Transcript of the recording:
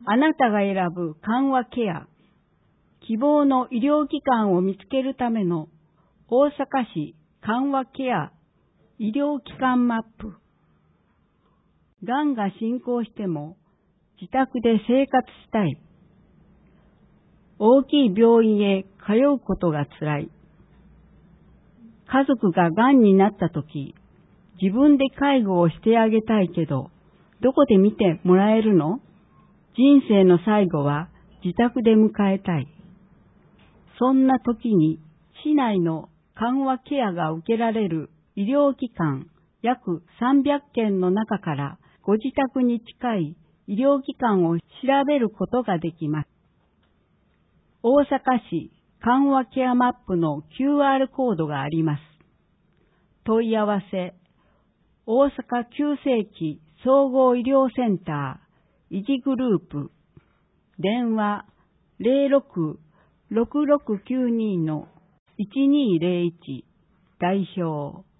あなたが選ぶ緩和ケア、希望の医療機関を見つけるための大阪市緩和ケア医療機関マップ。がんが進行しても自宅で生活したい。大きい病院へ通うことがつらい。家族ががんになったとき、自分で介護をしてあげたいけど、どこで見てもらえるの？人生の最後は自宅で迎えたい。そんな時に市内の緩和ケアが受けられる医療機関約300件の中からご自宅に近い医療機関を調べることができます。大阪市緩和ケアマップの QR コードがあります。問い合わせ、大阪急性期総合医療センター維持グループ、電話 06-6692-1201 代表